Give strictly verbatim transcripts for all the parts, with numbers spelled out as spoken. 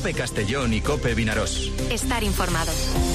COPE Castellón y COPE Vinarós. Estar informado.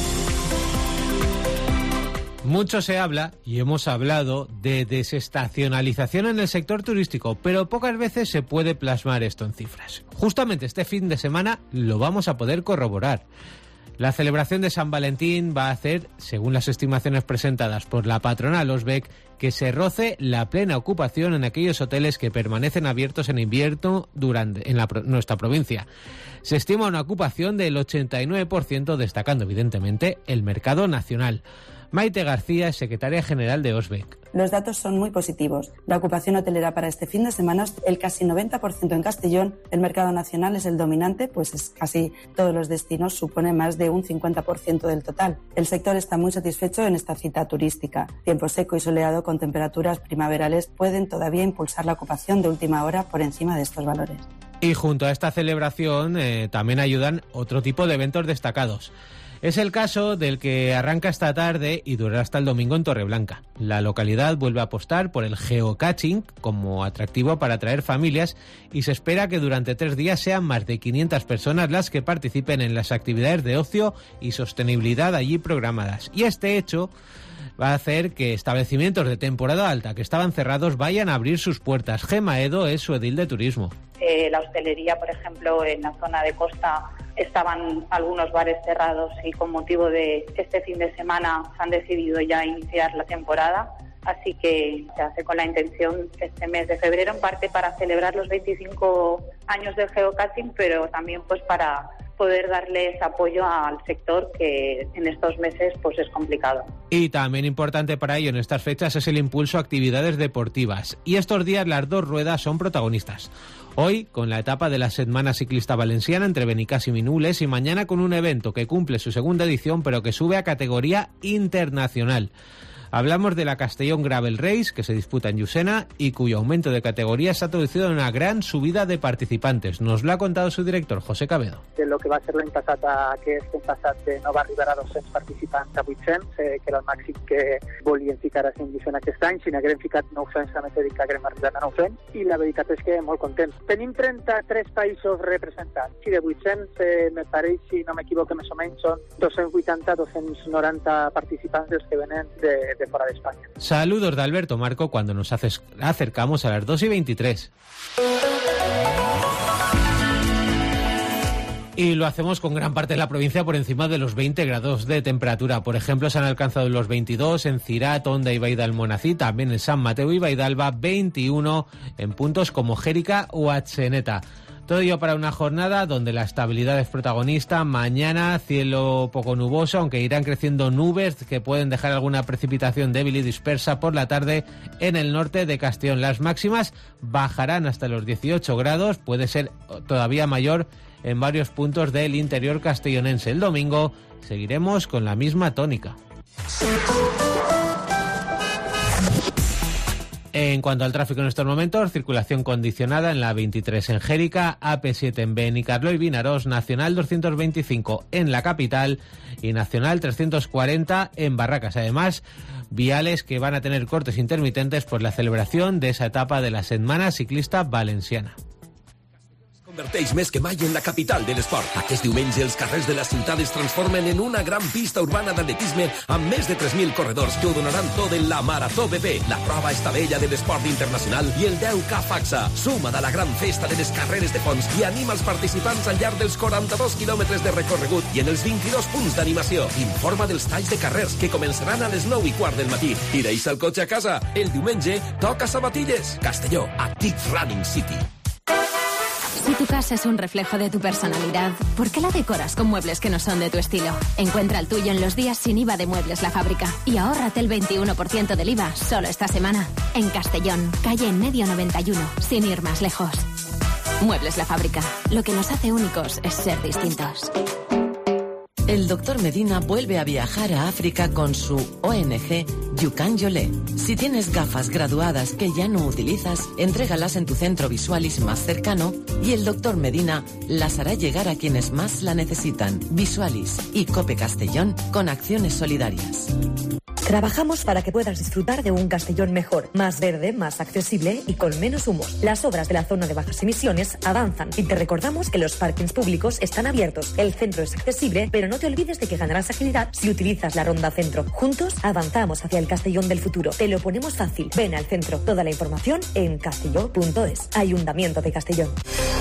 Mucho se habla, y hemos hablado, de desestacionalización en el sector turístico, pero pocas veces se puede plasmar esto en cifras. Justamente este fin de semana lo vamos a poder corroborar. La celebración de San Valentín va a hacer, según las estimaciones presentadas por la patronal Osbec, que se roce la plena ocupación en aquellos hoteles que permanecen abiertos en invierno durante en la, nuestra provincia. Se estima una ocupación del ochenta y nueve por ciento, destacando evidentemente el mercado nacional. Maite García es secretaria general de Osbec. Los datos son muy positivos. La ocupación hotelera para este fin de semana es el casi noventa por ciento en Castellón. El mercado nacional es el dominante, pues es casi todos los destinos supone más de un cincuenta por ciento del total. El sector está muy satisfecho en esta cita turística. Tiempo seco y soleado con temperaturas primaverales pueden todavía impulsar la ocupación de última hora por encima de estos valores. Y junto a esta celebración eh, también ayudan otro tipo de eventos destacados. Es el caso del que arranca esta tarde y durará hasta el domingo en Torreblanca. La localidad vuelve a apostar por el geocaching como atractivo para atraer familias y se espera que durante tres días sean más de quinientas personas las que participen en las actividades de ocio y sostenibilidad allí programadas. Y este hecho va a hacer que establecimientos de temporada alta que estaban cerrados vayan a abrir sus puertas. Gema Edo es su edil de turismo. Eh, la hostelería, por ejemplo, en la zona de costa estaban algunos bares cerrados y con motivo de este fin de semana se han decidido ya iniciar la temporada. Así que se hace con la intención este mes de febrero, en parte para celebrar los veinticinco años del geocaching, pero también pues para poder darles apoyo al sector que en estos meses pues es complicado. Y también importante para ello en estas fechas es el impulso a actividades deportivas. Y estos días las dos ruedas son protagonistas. Hoy con la etapa de la Setmana Ciclista Valenciana entre Benicàssim y Nules, y mañana con un evento que cumple su segunda edición pero que sube a categoría internacional. Hablamos de la Castellón Gravel Race, que se disputa en Llucena y cuyo aumento de categoría se ha traducido en una gran subida de participantes. Nos lo ha contado su director, José Cabedo. De lo que va ser l'any passat a aquest any passat no va arribar a dos-cents participants a vuit-cents, eh, que era el màxim que volien ficar a en Llucena aquest any. Si n'haguem ficat nou-cents, també t'he dit que haguem arribat a nou-cents, i la veritat és que molt contents. Tenim trenta-tres països representats, i de vuit-cents, eh, me pareix, si no m'equivoco, més o menys són dos-cents vuitanta a dos-cents noranta participants dels que venen de de fuera de España. Saludos de Alberto Marco cuando nos acercamos a las dos y veintitrés. Y lo hacemos con gran parte de la provincia por encima de los veinte grados de temperatura. Por ejemplo, se han alcanzado los veintidós en Cirat, Onda y Baidalmonací, también en San Mateo y Baidalba, veintiuno en puntos como Jérica o Atzeneta. Todo ello para una jornada donde la estabilidad es protagonista. Mañana cielo poco nuboso, aunque irán creciendo nubes que pueden dejar alguna precipitación débil y dispersa por la tarde en el norte de Castellón. Las máximas bajarán hasta los dieciocho grados, puede ser todavía mayor en varios puntos del interior castellonense. El domingo seguiremos con la misma tónica. En cuanto al tráfico en estos momentos, circulación condicionada en la veintitrés en Jérica, A P siete en Benicarló y Vinarós, Nacional doscientos veinticinco en la capital y Nacional trescientos cuarenta en Barracas. Además, viales que van a tener cortes intermitentes por la celebración de esa etapa de la Setmana Ciclista Valenciana. Converteix més que mai en la capital de l'esport. Aquest diumenge els carrers de la ciutat es transformen en una gran pista urbana d'atletisme amb més de tres mil corredors que ho donaran tot en la Marató B B, la prova estabella de l'esport internacional i el deu K FACSA. Suma't a la gran festa de les carreres de fons i anima els participants al llarg dels quaranta-dos quilòmetres de recorregut i en els vint-i-dos punts d'animació. Informa dels talls de carrers que començaran a les nou i quart del matí i deixa el cotxe a casa. El diumenge toca sabatilles. Castelló, Active Running City. Si tu casa es un reflejo de tu personalidad, ¿por qué la decoras con muebles que no son de tu estilo? Encuentra el tuyo en los días sin I V A de Muebles La Fábrica y ahórrate el veintiuno por ciento del I V A solo esta semana. En Castellón, calle en medio noventa y uno, sin ir más lejos. Muebles La Fábrica. Lo que nos hace únicos es ser distintos. El doctor Medina vuelve a viajar a África con su O N G Yukan Yolé. Si tienes gafas graduadas que ya no utilizas, entrégalas en tu centro Visualis más cercano y el doctor Medina las hará llegar a quienes más la necesitan. Visualis y COPE Castellón con acciones solidarias. Trabajamos para que puedas disfrutar de un Castellón mejor, más verde, más accesible y con menos humo. Las obras de la zona de bajas emisiones avanzan y te recordamos que los parkings públicos están abiertos. El centro es accesible, pero no te olvides de que ganarás agilidad si utilizas la Ronda Centro. Juntos avanzamos hacia el Castellón del futuro. Te lo ponemos fácil. Ven al centro. Toda la información en castelló punto es. Ayuntamiento de Castellón.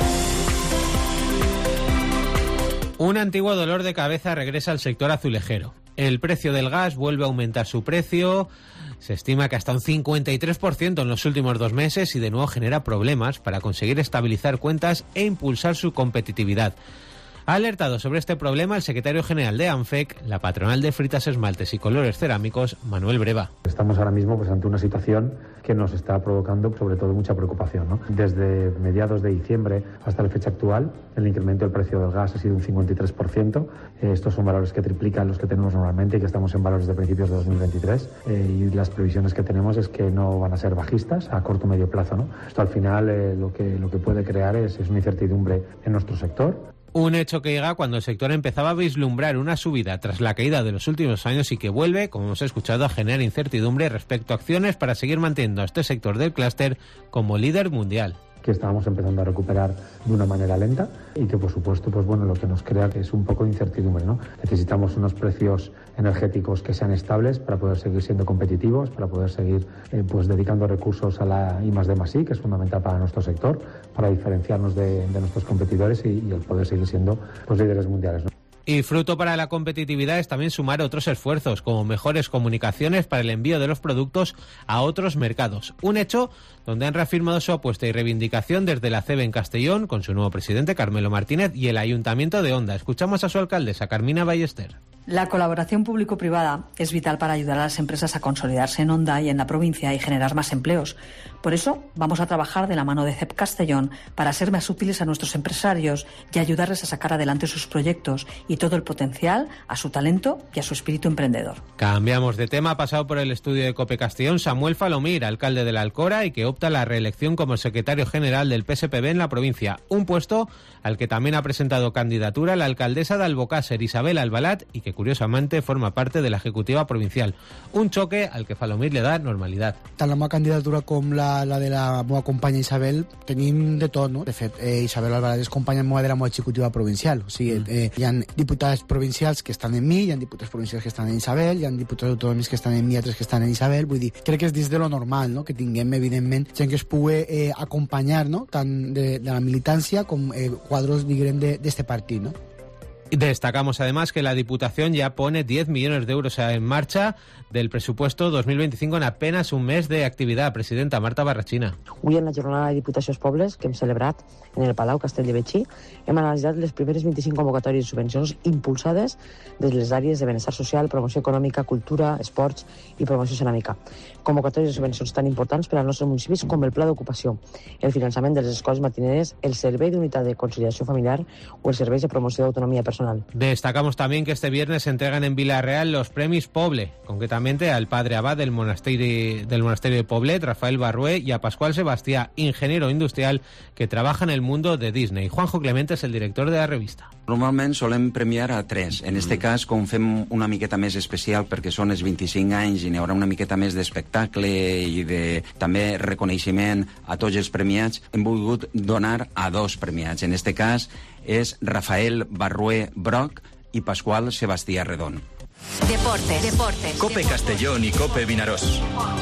Un antiguo dolor de cabeza regresa al sector azulejero. El precio del gas vuelve a aumentar su precio. Se estima que hasta un cincuenta y tres por ciento en los últimos dos meses y de nuevo genera problemas para conseguir estabilizar cuentas e impulsar su competitividad. Ha alertado sobre este problema el secretario general de ANFEC, la patronal de fritas, esmaltes y colores cerámicos, Manuel Breva. Estamos ahora mismo pues, ante una situación que nos está provocando sobre todo mucha preocupación, ¿no? Desde mediados de diciembre hasta la fecha actual, el incremento del precio del gas ha sido un cincuenta y tres por ciento. Eh, estos son valores que triplican los que tenemos normalmente y que estamos en valores de principios de dos mil veintitrés. Eh, y las previsiones que tenemos es que no van a ser bajistas a corto o medio plazo, ¿no? Esto al final eh, lo, que, lo que puede crear es, es una incertidumbre en nuestro sector. Un hecho que llega cuando el sector empezaba a vislumbrar una subida tras la caída de los últimos años y que vuelve, como hemos escuchado, a generar incertidumbre respecto a acciones para seguir manteniendo a este sector del clúster como líder mundial. Que estábamos empezando a recuperar de una manera lenta y que por supuesto pues bueno lo que nos crea que es un poco de incertidumbre, ¿no? Necesitamos unos precios energéticos que sean estables para poder seguir siendo competitivos, para poder seguir eh, pues dedicando recursos a la I más D más I, que es fundamental para nuestro sector, para diferenciarnos de, de nuestros competidores y, y el poder seguir siendo pues líderes mundiales, ¿no? Y fruto para la competitividad es también sumar otros esfuerzos, como mejores comunicaciones para el envío de los productos a otros mercados. Un hecho donde han reafirmado su apuesta y reivindicación desde la C E B en Castellón, con su nuevo presidente Carmelo Martínez, y el Ayuntamiento de Onda. Escuchamos a su alcaldesa, Carmina Ballester. La colaboración público-privada es vital para ayudar a las empresas a consolidarse en Onda y en la provincia y generar más empleos. Por eso vamos a trabajar de la mano de C E B Castellón para ser más útiles a nuestros empresarios y ayudarles a sacar adelante sus proyectos y todo el potencial a su talento y a su espíritu emprendedor. Cambiamos de tema, ha pasado por el estudio de COPE Castellón Samuel Falomir, alcalde de la Alcora y que opta a la reelección como secretario general del P S P B en la provincia. Un puesto al que también ha presentado candidatura la alcaldesa de Albocàsser, Isabel Albalat, y que curiosamente forma parte de la ejecutiva provincial. Un choque al que Falomir le da normalidad. Tant la meva candidatura com la, la de la meva companya Isabel tenim de tot, no? De fet, eh, Isabel Albalat és companya meva de la meva executiva provincial. O sigui, mm. eh, hi ha diputats provincials que estan en mi, hi ha diputats provincials que estan en Isabel, hi ha diputats autonòmics que estan en mi i altres que estan en Isabel. Vull dir, crec que és dins de lo normal, no? Que tinguem, evidentment, gent que es pugui eh, acompanyar, no? Tant de, de la militància com eh, quadros, diguem, d'este partit, no? Destacamos además que la Diputación ya pone diez millones de euros en marcha del presupuesto dos mil veinticinco en apenas un mes de actividad. Presidenta Marta Barrachina. Avui en la jornada de Diputacions Pobles que hem celebrat en el Palau Castell de Betxí hem analitzat les primeres vint-i-cinc convocatòries de subvencions impulsades des de les àrees de benestar social, promoció econòmica, cultura, esports i promoció ceràmica. Convocatòries de subvencions tan importants per als nostres municipis com el Pla d'Ocupació, el finançament de les escoles matineres, el Servei d'Unitat de Conciliació Familiar o els serveis de promoció d'autonomia personal. Destacamos también que este viernes se entregan en Villarreal los premios Poble, concretamente al padre abad del monasterio, del monasterio de Poblet, Rafael Barrué, y a Pascual Sebastià, ingeniero industrial que trabaja en el mundo de Disney. Juanjo Clemente es el director de la revista. Normalment solem premiar a tres. En este cas, com fem una miqueta més especial perquè són els vint-i-cinc anys i n'hi haurà una miqueta més d'espectacle i de també reconeixement a tots els premiats, hem volgut donar a dos premiats. En este cas és Rafael Barrué Broc i Pascual Sebastià Redón. Deportes, deportes. COPE Castellón y COPE Vinaròs.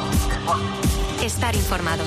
Estar informado.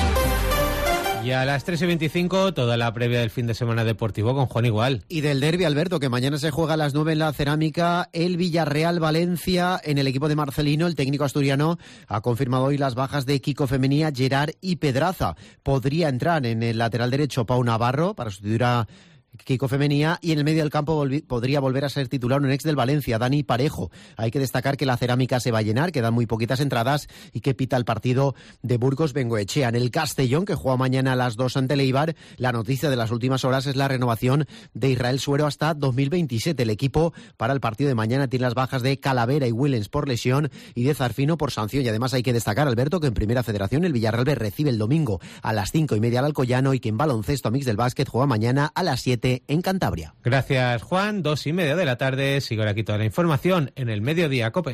Y a las tres y veinticinco, toda la previa del fin de semana deportivo con Juan Igual. Y del derbi, Alberto, que mañana se juega a las nueve en la Cerámica, el Villarreal-Valencia. En el equipo de Marcelino, el técnico asturiano ha confirmado hoy las bajas de Kiko Femenía, Gerard y Pedraza. Podría entrar en el lateral derecho Pau Navarro para sustituir a Kiko Femenía, y en el medio del campo volvi- podría volver a ser titular un ex del Valencia, Dani Parejo. Hay que destacar que la Cerámica se va a llenar, quedan muy poquitas entradas y que pita el partido de Burgos Bengoechea. En el Castellón, que juega mañana a las dos ante el Eibar, la noticia de las últimas horas es la renovación de Israel Suero hasta dos mil veintisiete. El equipo para el partido de mañana tiene las bajas de Calavera y Willens por lesión y de Zarfino por sanción. Y además hay que destacar, Alberto, que en Primera Federación el Villarreal B recibe el domingo a las cinco y media al Alcoyano y que en baloncesto Mix del Básquet juega mañana a las siete en Cantabria. Gracias, Juan. Dos y media de la tarde. Sigo aquí toda la información en el Mediodía COPE.